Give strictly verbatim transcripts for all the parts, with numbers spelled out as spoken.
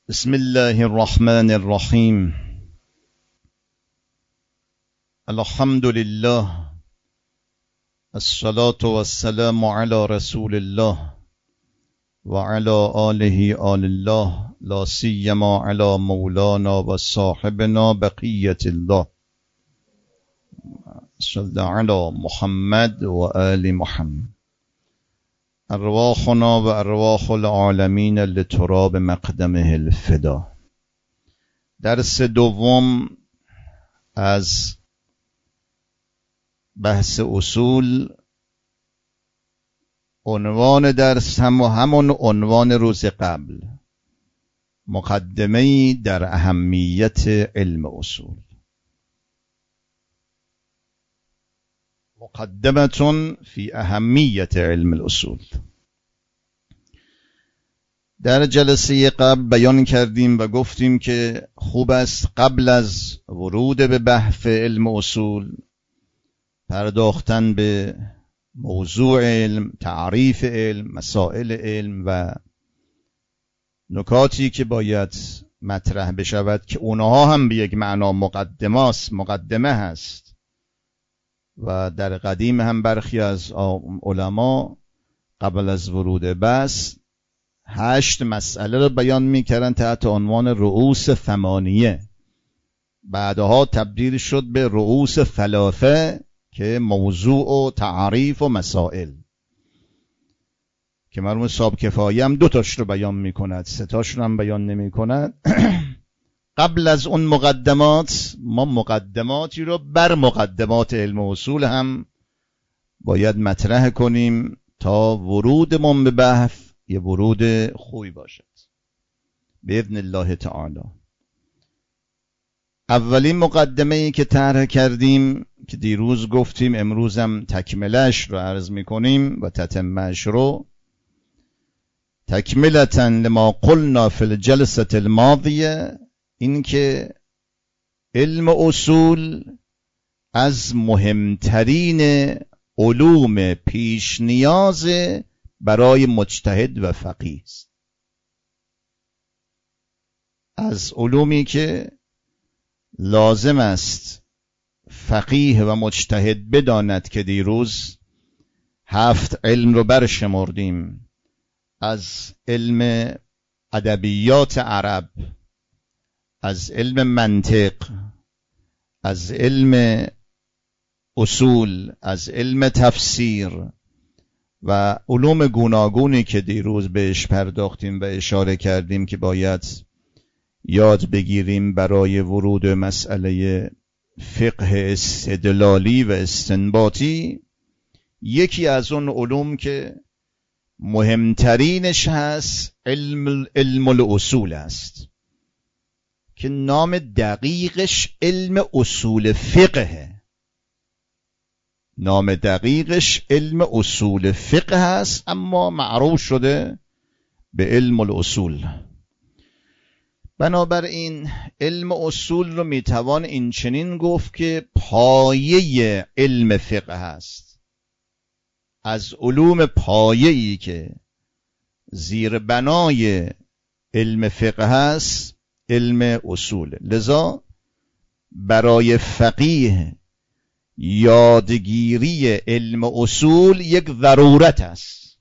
بسم الله الرحمن الرحیم. الحمد لله، الصلاة والسلام على رسول الله و علی آله آل الله، لا سیما علی مولانا و صاحبنا بقیت الله. صلی علی محمد و آل محمد. ارواحنا و ارواح العالمین لتراب مقدمه الفدا. درس دوم از بحث اصول. عنوان درس هم و همون عنوان روز قبل، مقدمه‌ای در اهمیت علم اصول. مقدمتون فی اهمیت علم الاصول. در جلسه قبل بیان کردیم و گفتیم که خوب است قبل از ورود به بحث علم اصول پرداختن به موضوع علم، تعریف علم، مسائل علم و نکاتی که باید مطرح بشود که اونها هم به یک معنا مقدمه است، مقدمه هست. و در قدیم هم برخی از علما قبل از ورود بحث هشت مسئله رو بیان میکردن تحت عنوان رؤوس ثمانیه. بعدها تبدیل شد به رؤوس ثلاثه که موضوع و تعریف و مسائل، که مرحوم صاحب کفایه هم دو تاش رو بیان میکند، سه تاش رو هم بیان نمیکند. قبل از اون مقدمات ما مقدماتی رو بر مقدمات علم اصول هم باید مطرح کنیم تا ورودمون به بحث یه ورود خوبی باشد باذن الله تعالی. اولین مقدمه ای که طرح کردیم که دیروز گفتیم امروز هم تکملش رو عرض میکنیم و تتمهش رو، تکملتاً لما قلنا فی الجلسة الماضیه، این که علم اصول از مهمترین علوم پیش نیاز برای مجتهد و فقیه است. از علومی که لازم است فقیه و مجتهد بداند که دیروز هفت علم رو برشمردیم. از علم ادبیات عرب، از علم منطق، از علم اصول، از علم تفسیر و علوم گوناگونی که دیروز بهش پرداختیم و اشاره کردیم که باید یاد بگیریم برای ورود مسئله فقه استدلالی و استنباطی. یکی از اون علوم که مهمترینش هست علم علم الاصول است که نام دقیقش علم اصول فقه. نام دقیقش علم اصول فقه هست اما معروف شده به علم الاصول. بنابراین علم اصول رو میتوان این چنین گفت که پایه علم فقه هست. از علوم پایه‌ای که زیر بنای علم فقه هست علم اصول. لذا برای فقیه یادگیری علم اصول یک ضرورت است.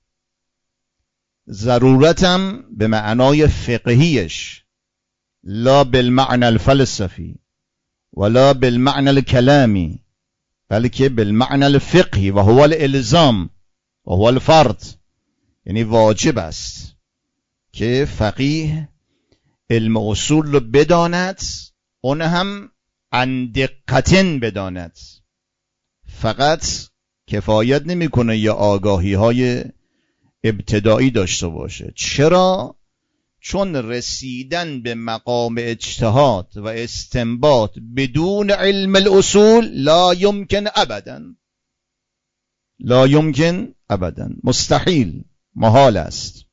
ضرورتم به معنای فقهیش، لا بالمعنى الفلسفی ولا بالمعنى الكلامی، بلکه بالمعنى الفقهی و هو الالزام و هو الفرض. یعنی واجب است که فقیه علم اصول رو بداند، اون هم عن دقتن بداند. فقط کفایت نمیکنه یا آگاهی های ابتدایی داشته باشه. چرا؟ چون رسیدن به مقام اجتهاد و استنباط بدون علم الاصول لا یمکن ابدا، لا یمکن ابدا، مستحیل، محال است.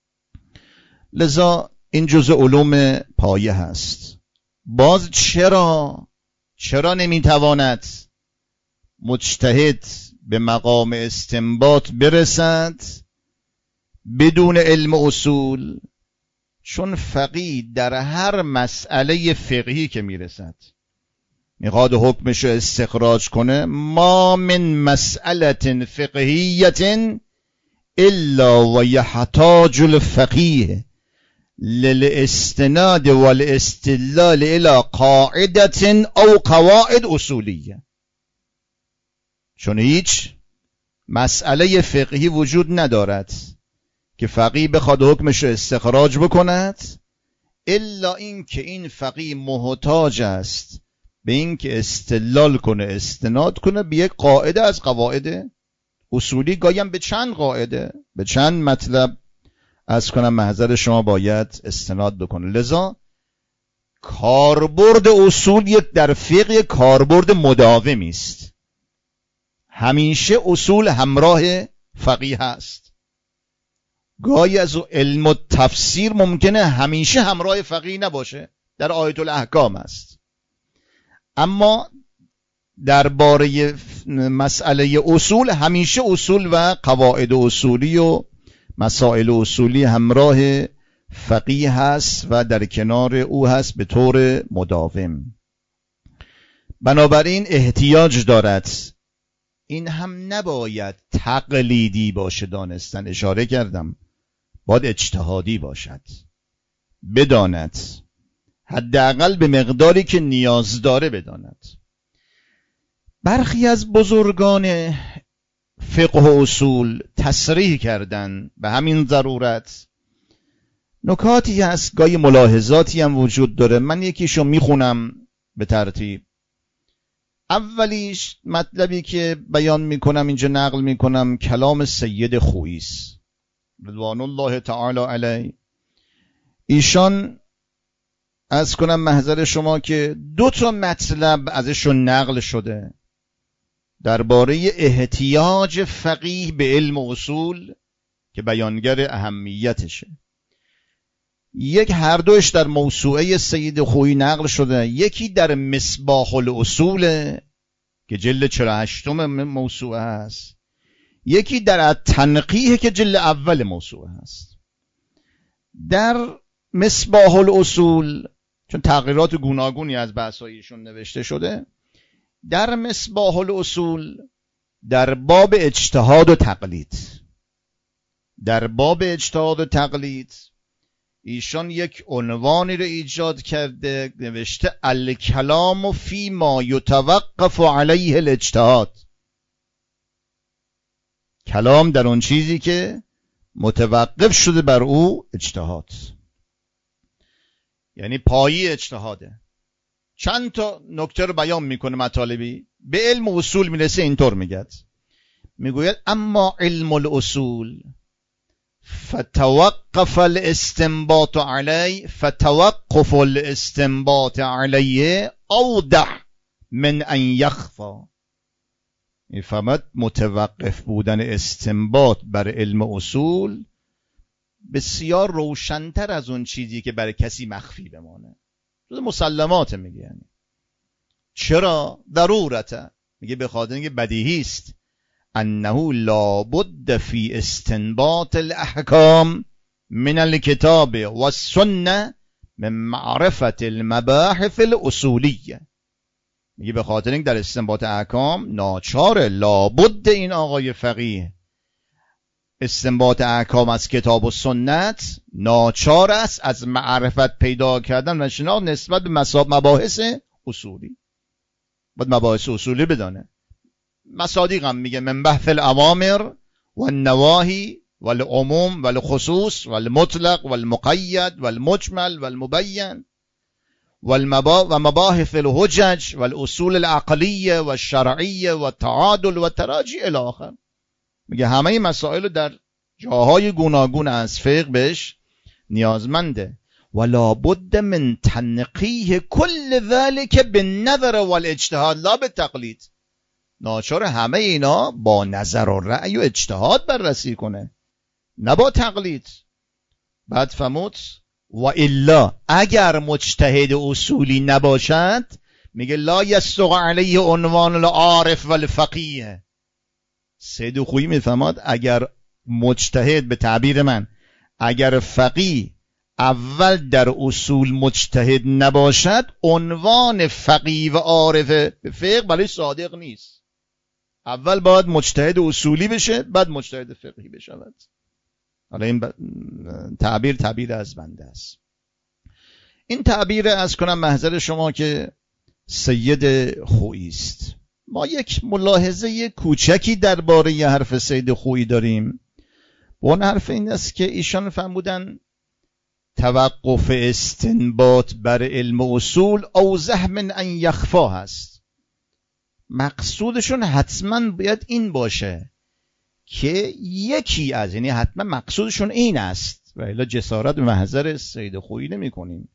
لذا این جزء علوم پایه هست. باز چرا چرا نمیتواند مجتهد به مقام استنباط برسد بدون علم اصول؟ چون فقیه در هر مسئله فقهی که میرسد میخواد حکمش رو استخراج کنه، ما من مسئله فقهیت الا و یحتاج الفقیه للاستناد والاستدلال الى قاعده او قواعد اصولیه. چون هیچ مسئله فقهی وجود ندارد که فقیه بخواد حکمش رو استخراج بکند الا این که این فقیه محتاج است به این که استدلال کنه، استناد کنه به یک قاعده از قواعد اصولی، گایم به چند قاعده، به چند مطلب از کنم محضر شما باید استناد بکنه. لذا کاربرد اصول یک در فقه کاربرد مداومی است. همیشه اصول همراه فقیه هست. گاهی از علم و تفسیر ممکنه همیشه همراه فقیه نباشه، در آیت الاحکام است. اما درباره مسئله اصول همیشه اصول و قواعد اصولی و مسائل اصولی همراه فقیه هست و در کنار او هست به طور مداوم. بنابراین احتیاج دارد. این هم نباید تقلیدی باشه دانستن، اشاره کردم باید اجتهادی باشد، بداند حداقل به مقداری که نیاز داره بداند. برخی از بزرگان فقه و اصول تصریح کردن به همین ضرورت. نکاتی هست، گاهی ملاحظاتی هم وجود داره، من یکیشو میخونم به ترتیب. اولیش مطلبی که بیان میکنم اینجا نقل میکنم کلام سید خوییست رضوان الله تعالی علیه. ایشان از کنم محضر شما که دو تا مطلب ازشون نقل شده درباره احتیاج فقیه به علم و اصول که بیانگر اهمیتشه. یک هر دوش در موسوعه سید خویی نقل شده، یکی در مصباح الاصول که جلد چهل و هشتم موسوعه هست، یکی در التنقیح که جلد اول موسوعه هست. در مصباح الاصول چون تغییرات گوناگونی از بحثایشون نوشته شده، در مصباح الاصول در باب اجتهاد و تقلید، در باب اجتهاد و تقلید ایشان یک عنوانی رو ایجاد کرده، نوشته الکلام فی ما یتوقف علیه الاجتهاد. کلام در اون چیزی که متوقف شده بر او اجتهاد، یعنی پایی اجتهاده. چند تا نکته رو بیان میکنه مطالبی، به علم و اصول میرسه اینطور میگه، میگوید اما علم الاصول فتوقف الاستنباط علیه فتوقف الاستنباط علیه اوضح من ان یخفا. میفهمد متوقف بودن استنباط بر علم اصول بسیار روشن‌تر از اون چیزی که برای کسی مخفی بمانه. جز مسلمات میگه. یعنی چرا؟ ضرورته، میگه به خاطر اینکه بدیهی است انه لا بد فی استنباط الاحکام من الکتاب و السنه من معرفت المباحث الاصولیه. میگه به خاطر اینکه در استنباط احکام ناچاره، لابد این آقای فقیه استنباط احکام از کتاب و سنت ناچار است از معرفت پیدا کردن و شناخت نسبت به مباحث اصولی. باید مباحث اصولی بدانه. مصادیق هم میگه من بحث الامامر و النواهی و العموم و الخصوص و المطلق و المقید و المجمل و المبین و مباحث الحجج و الاصول العقلیه و الشرعیه و التعادل و التراجع الی آخر. میگه همه این مسائل در جاهای گوناگون از فقه بهش نیازمنده. ولا بد من تنقیح کل ذلك بالنظر والاجتهاد لا بالتقلید. ناچار همه اینا با نظر و رأی و اجتهاد بررسی کنه، نه با تقلید. بعد فرمود و الا اگر مجتهد اصولی نباشد، میگه لا یستق علیه عنوان العارف والفقیه. سید خویی میفهمد اگر مجتهد، به تعبیر من، اگر فقیه اول در اصول مجتهد نباشد عنوان فقیه و عارف به فقه برای صادق نیست. اول باید مجتهد اصولی بشه، بعد مجتهد فقهی بشود. حالا این ب... تعبیر تعبیر از بنده است. این تعبیر از کنم محضر شما که سید خویی است. ما یک ملاحظه کوچکی درباره حرف سید خویی داریم. اون حرف این است که ایشان فرمودن توقف استنباط بر علم اصول اوضح من ان یخفا هست. مقصودشون حتما باید این باشه که یکی از، یعنی حتما مقصودشون این است و الا جسارت به محضر سید خویی نمی کنیم.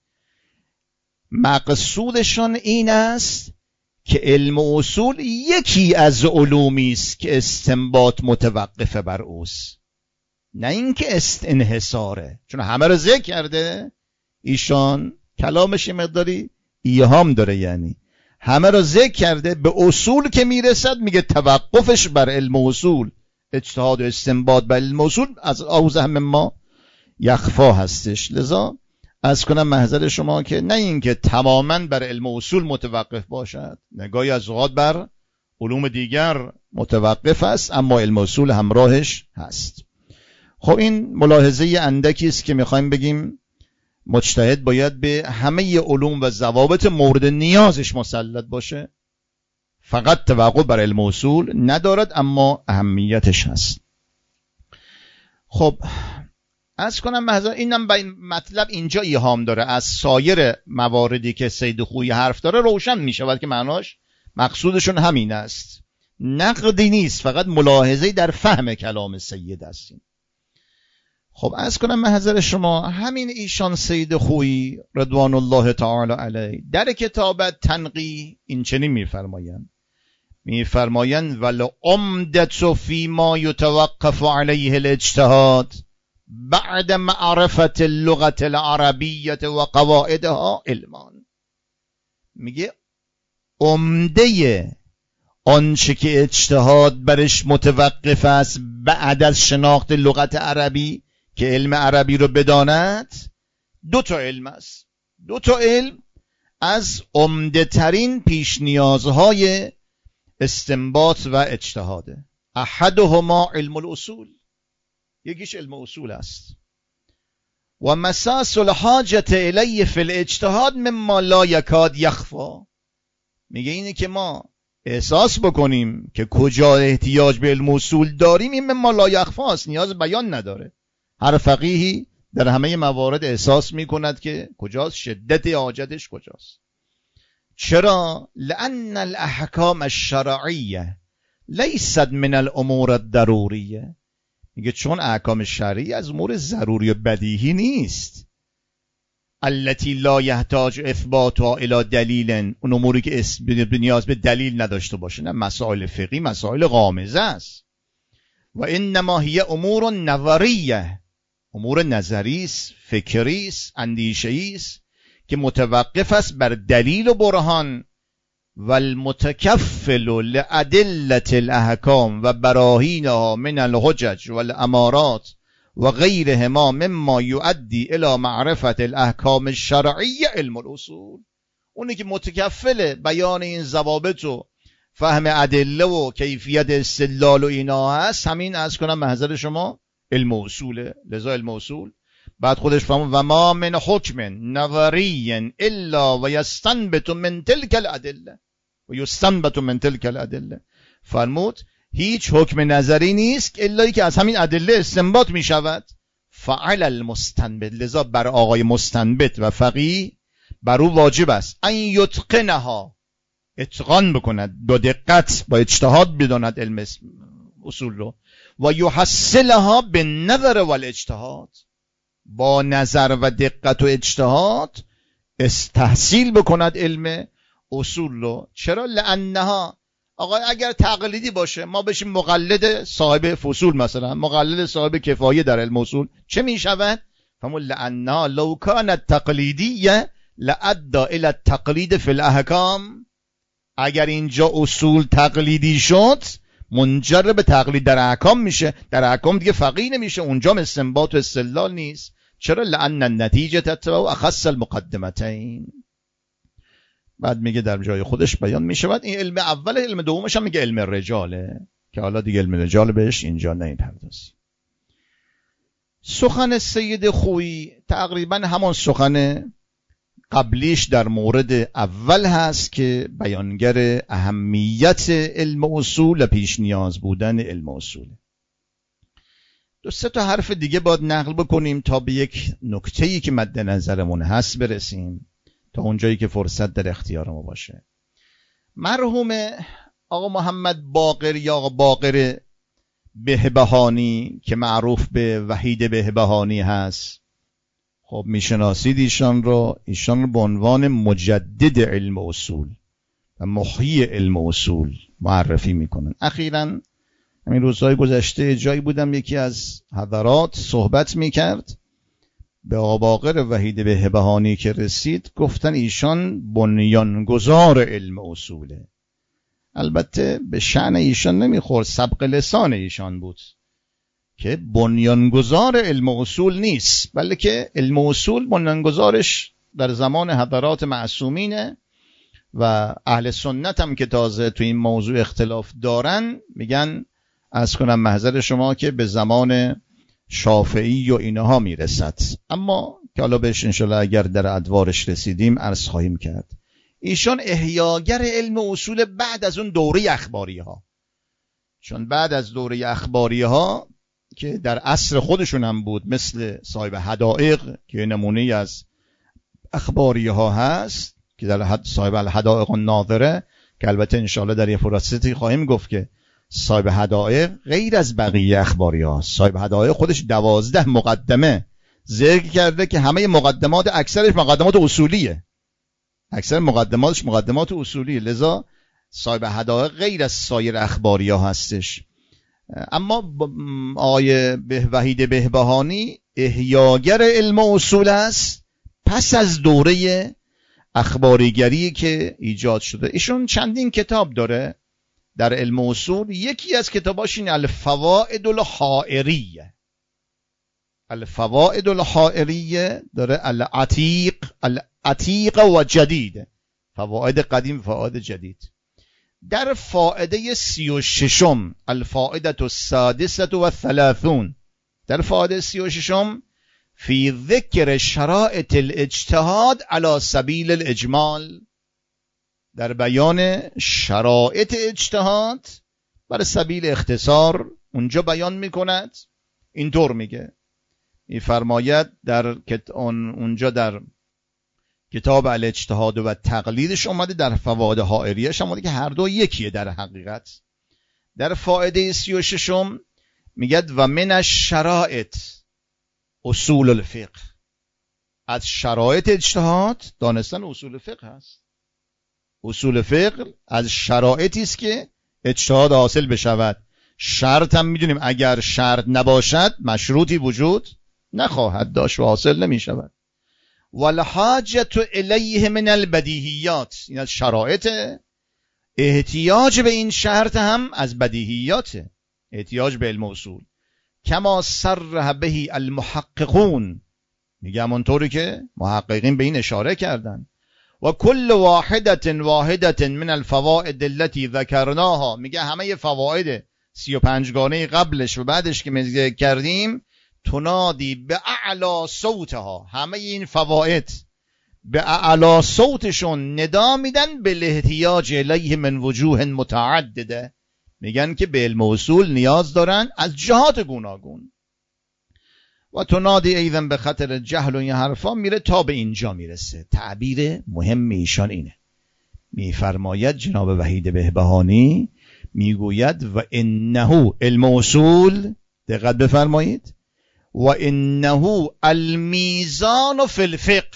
مقصودشون این است که علم اصول یکی از علومی است که استنباط متوقف بر اوست، نه اینکه استنحصاره. چون همه رو ذکر کرده ایشان، کلامش مقداری ایهام داره، یعنی همه رو ذکر کرده، به اصول که میرسد میگه توقفش بر علم اصول، اجتهاد و استنباط بر علم اصول از اوضح مما یخفا هستش. لذا از کنم محضر شما که نه اینکه تماما بر علم اصول متوقف باشد، نگاهی از اوقات بر علوم دیگر متوقف است، اما علم اصول همراهش هست. خب این ملاحظه اندکی است که میخوایم بگیم مجتهد باید به همه علوم و ضوابط مورد نیازش مسلط باشه، فقط توقف بر علم اصول ندارد، اما اهمیتش هست. خب از کنم محضر اینم به این مطلب اینجا ایهام داره، از سایر مواردی که سید خویی حرف داره روشن میشود که معناش مقصودشون همین است، نقدی نیست، فقط ملاحظه در فهم کلام سید هستیم. خب از کنم محضر شما همین ایشان سید خویی رضوان الله تعالی علیه در کتاب تنقیح این چنین میفرمایند میفرمایند والعمدة فی ما یتوقف علیه الاجتهاد بعد معرفت اللغة العربیة و قواعدها علمان. میگه عمده آنچه که اجتهاد برش متوقف است بعد از شناخت لغت عربی که علم عربی رو بداند، دو تا علم است. دو تا علم از عمده ترین پیش نیازهای استنباط و اجتهاده. احدهما علم الاصول، یکیش علم اصول است. و مساس الحاجت الیه فی الاجتهاد مما لا یکاد یخفا. میگه اینه که ما احساس بکنیم که کجا احتیاج به علم اصول داریم، این مما لا یخفا است، نیاز بیان نداره. هر فقیهی در همه موارد احساس میکند که کجاست، شدت حاجتش کجاست. چرا؟ لأن الاحکام الشرعیه لیست من الامور الضروریه. میگه چون احکام شرعی از امور ضروری و بدیهی نیست. التي لا يحتاج اثباتها الى دلیل، اون اموری که نیاز به دلیل نداشته باشه. نه، مسائل فقهی مسائل غامضه است. و انما هی امور نظریه، امور نظری است، فکری است، اندیشه‌ای است که متوقف است بر دلیل و برهان. و المتکفل لأدلة الاحکام و براهینها من الحجج والامارات و غیرهما مما یؤدی الى معرفت الاحکام الشرعیه علم الاصول. اونی که متکفل بیان این ضوابط و فهم ادله و کیفیت استدلال و اینا هست، همین از کنم محضر شما علم اصوله. لذا علم اصول بعد خودش فرمود و ما من حکم نظری الا و یستنبط من تلک الادله و یستنبط من تلک الادله. فرمود هیچ حکم نظری نیست الا که از همین ادله استنباط می شود. فعل المستنبط، لذا بر آقای مستنبط و فقیه بر او واجب است ان یتقنها، اتقان بکند، با دقت با اجتهاد بداند علم اصول رو. و یحصلها بالنظر والاجتهاد، با نظر و دقت و اجتهاد تحصیل بکند علم اصول رو. چرا؟ لانها، آقا اگر تقلیدی باشه ما بشیم مقلد صاحب فصول، مثلا مقلد صاحب کفایه در علم اصول، چه می شود؟ فمون لانها لو کانت تقلیدیه لادى الى التقلید فی الاحکام. اگر اینجا اصول تقلیدی شد منجر به تقلید در احکام میشه. در احکام دیگه فقیه نمیشه، اونجا استنباط و استدلال نیست. چرا؟ لأن النتیجه تتبع اخص المقدمتین. بعد میگه در جای خودش بیان میشود این علم اول، علم دومش هم میگه علم رجاله که حالا دیگه علم رجال بهش اینجا نمیپردازیم. سخن سید خویی تقریبا همان سخن قبلیش در مورد اول هست که بیانگر اهمیت علم اصول و پیش نیاز بودن علم اصول. دو سه تا حرف دیگه باید نقل بکنیم تا به یک نکته‌ای که مد نظرمون هست برسیم، تا اونجایی که فرصت در اختیار ما باشه. مرحوم آقا محمد باقر یا آقا باقر بهبهانی که معروف به وحید بهبهانی هست، خب میشناسید ایشان رو. ایشان رو به عنوان مجدد علم اصول و محیی علم اصول معرفی میکنن. اخیراً همین روزهای گذشته جایی بودم یکی از حضرات صحبت میکرد، به آقا باقر وحید بهبهانی که رسید گفتن ایشان بنیانگذار علم اصوله. البته به شأن ایشان نمیخورد، سبق لسان ایشان بود که بنیانگذار علم اصول نیست، بلکه علم اصول بنیانگذارش در زمان حضرات معصومینه و اهل سنت هم که تازه تو این موضوع اختلاف دارن میگن از کنم محضر شما که به زمان شافعی و اینها میرسد، اما که حالا بهش انشالله اگر در ادوارش رسیدیم عرض خواهیم کرد. ایشان احیاگر علم اصول بعد از اون دوره اخباری ها، چون بعد از دوره اخباری ها که در عصر خودشون هم بود، مثل صاحب حدائق که نمونه از اخباری ها هست که در صاحب الحدائق الناظره، که البته انشالله در یه فرصتی خواهیم گفت که صاحب حدائق غیر از بقیه اخباری ها، صاحب حدائق خودش دوازده مقدمه ذکر کرده که همه مقدمات اکثرش مقدمات اصولیه، اکثر مقدماتش مقدمات اصولیه، لذا صاحب حدائق غیر از سایر اخباری ها هستش. اما آقای وحید بهبهانی احیاگر علم اصول است پس از دوره اخباریگری که ایجاد شده. ایشون چندین کتاب داره در علم اصول، یکی از کتاباش این الفوائد الحائریه. الفوائد الحائریه داره، العتیق العتیق و جدید، فوائد قدیم و فوائد جدید. در فائده سی و ششم الفائده السادسه و ثلاثون، در فائده سی و ششم فی ذکر شرائط الاجتهاد علی سبیل الاجمال، در بیان شرائط اجتهاد بر سبیل اختصار اونجا بیان میکند. اینطور میگه، میفرماید در اونجا در کتاب الاجتهاد و تقلیدش اومده، در فوائد حائریه‌اش اومده که هر دو یکیه در حقیقت. در فائده سی و ششم میگه و من الشرائط اصول الفقه، از شرایط اجتهاد دانستن اصول فقه هست. اصول فقه از شرایطی است که اجتهاد حاصل بشود. شرط هم میدونیم اگر شرط نباشد مشروطی وجود نخواهد داشت و حاصل نمی شود. والحاجت الیه من البدیهیات، این از شرایط. احتیاج به این شرط هم از بدیهیات، احتیاج به علم اصول. کما صرح به المحققون، میگه همونطوری که محققین به این اشاره کردن. و کل واحدت واحدت من الفوائد التي ذکرناها، میگه همه فواید سی و پنج گانه قبلش و بعدش که میگه کردیم، تنادی به اعلا صوتها، همه این فواید به اعلا صوتشون ندا میدن به الاحتیاج الیه من وجوه متعدده، میگن که به علم اصول نیاز دارن از جهات گوناگون. و تنادی ایضا به خطر جهل و این حرفا میره تا به اینجا میرسه. تعبیر مهم ایشان اینه، میفرماید جناب وحید بهبهانی میگوید و انه علم اصول، دقت بفرمایید، و انه المیزان فی الفقه،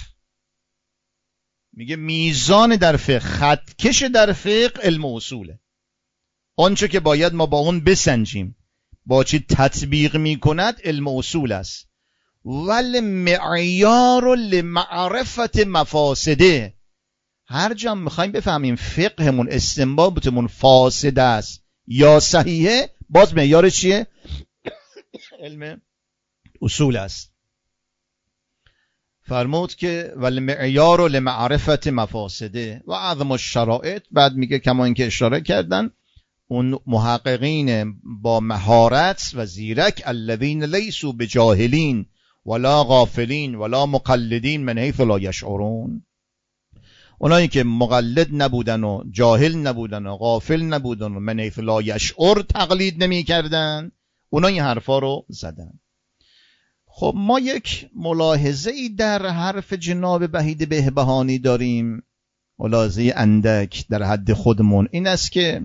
میگه میزان در فقه، خطکش در فقه علم اصوله. آنچه که باید ما با اون بسنجیم با چی تطبیق میکند علم اصول است. ول معیار لمعرفت مفاسده، هر جا میخوایم بفهمیم فقهمون استنباطمون فاسد است یا صحیحه، باز معیار چیه؟ علم اصول است. فرمود که والمعیار لمعرفت مفاسده و عظم الشرائط. بعد میگه کما اینکه اشاره کردن اون محققین با مهارت و زیرک الذین لیسوا بجاهلین ولا غافلین ولا مقلدین من حیث لا یشعرون، اونایی که مقلد نبودن و جاهل نبودن و غافل نبودن و من حیث لا یشعر تقلید نمی کردن، اونا این حرفا رو زدن. خب ما یک ملاحظه ای در حرف جناب وحید بهبهانی داریم، ملاحظه اندک در حد خودمون، این است که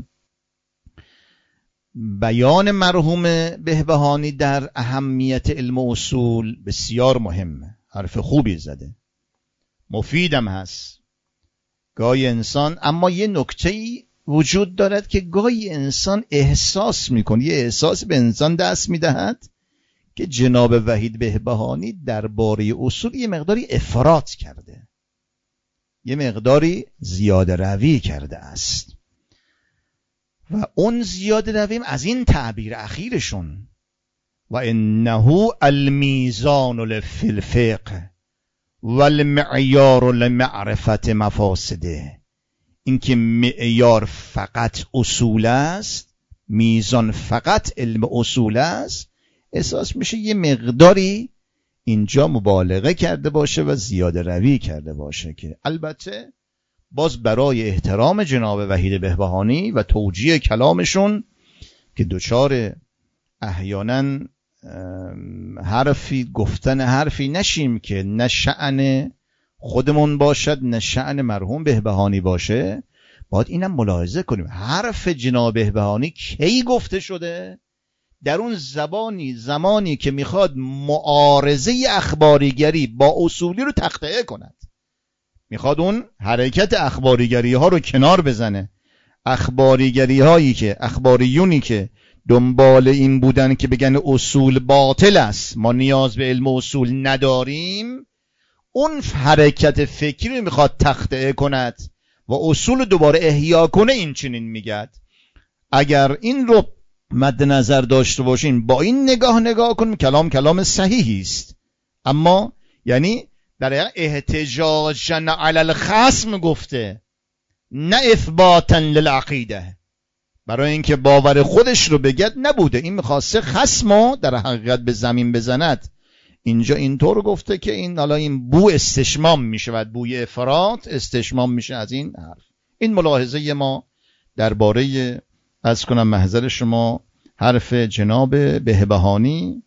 بیان مرحوم بهبهانی در اهمیت علم و اصول بسیار مهمه. حرف خوبی زده، مفیدم هست گاهی انسان، اما یه نکته‌ای وجود دارد که گاهی انسان احساس میکنه، یه احساس به انسان دست میدهد که جناب وحید بهبهانی درباره اصول یه مقداری افراط کرده، یه مقداری زیاده روی کرده است و اون زیاده رویم از این تعبیر اخیرشون و انه المیزان فی الفقه والمعیار لمعرفت مفاسده، این که معیار فقط اصول است، میزان فقط علم اصول است، احساس میشه یه مقداری اینجا مبالغه کرده باشه و زیاده روی کرده باشه، که البته باز برای احترام جناب وحید بهبهانی و توجیه کلامشون که دوچار احیانا حرفی گفتن حرفی نشیم که نه شأن خودمون باشد نه شأن مرحوم بهبهانی باشه، باید اینم ملاحظه کنیم حرف جناب بهبهانی کی گفته شده؟ در اون زبانی زمانی که میخواد معارضه اخباریگری با اصولی رو تقطعه کند، میخواد اون حرکت اخباریگری ها رو کنار بزنه. اخباریگری هایی که اخباریونی که دنبال این بودن که بگن اصول باطل است، ما نیاز به علم اصول نداریم، اون حرکت فکری رو میخواد تقطعه کند و اصول دوباره احیا کنه. این چنین میگد. اگر این رو مد نظر داشته باشین، با این نگاه نگاه کنیم، کلام کلام صحیحی است، اما یعنی در احتجاجا علی الخصم گفته، نه اثباتا للعقیده، برای اینکه باور خودش رو بگد نبوده، این میخواسته خصمو در حقیقت به زمین بزند. اینجا اینطور گفته که این حالا این بو استشمام میشود، بوی افراط استشمام میشه از این حرف. این ملاحظه ما درباره از کنم محضر شما حرف جناب بهبهانی.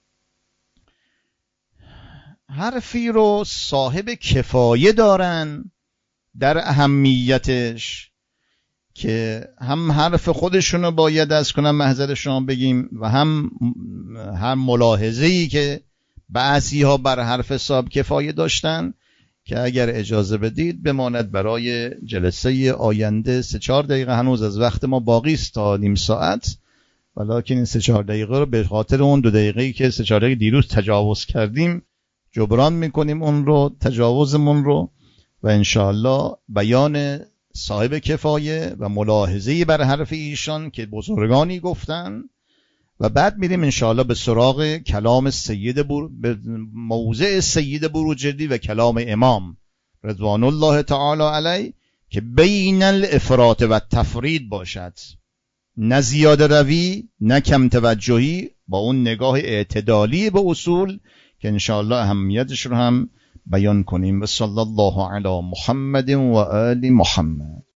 حرفی رو صاحب کفایه دارن در اهمیتش که هم حرف خودشونو باید از کنم محضر شما بگیم و هم هم ملاحظه‌ای که بعضی ها بر حرف صاحب کفایه داشتن که اگر اجازه بدید بماند برای جلسه آینده. سه چهار دقیقه هنوز از وقت ما باقی است تا نیم ساعت، ولیکن این سه چهار دقیقه رو به خاطر اون دو دقیقه‌ای که سه چهار دقیقه دیروز تجاوز کردیم جبران میکنیم اون رو، تجاوزمون رو، و انشاءالله بیان صاحب کفایه و ملاحظه‌ای بر حرف ایشان که بزرگانی گفتن و بعد میریم انشاءالله به سراغ کلام سید بر... به موضع سید بروجردی و کلام امام رضوان الله تعالی علیه که بین الافراط و تفرید باشد، نه زیاده روی نه کم توجهی، با اون نگاه اعتدالی به اصول که انشاءالله اهمیتش رو هم بیان کنیم. و صلی الله علی محمد و آل محمد.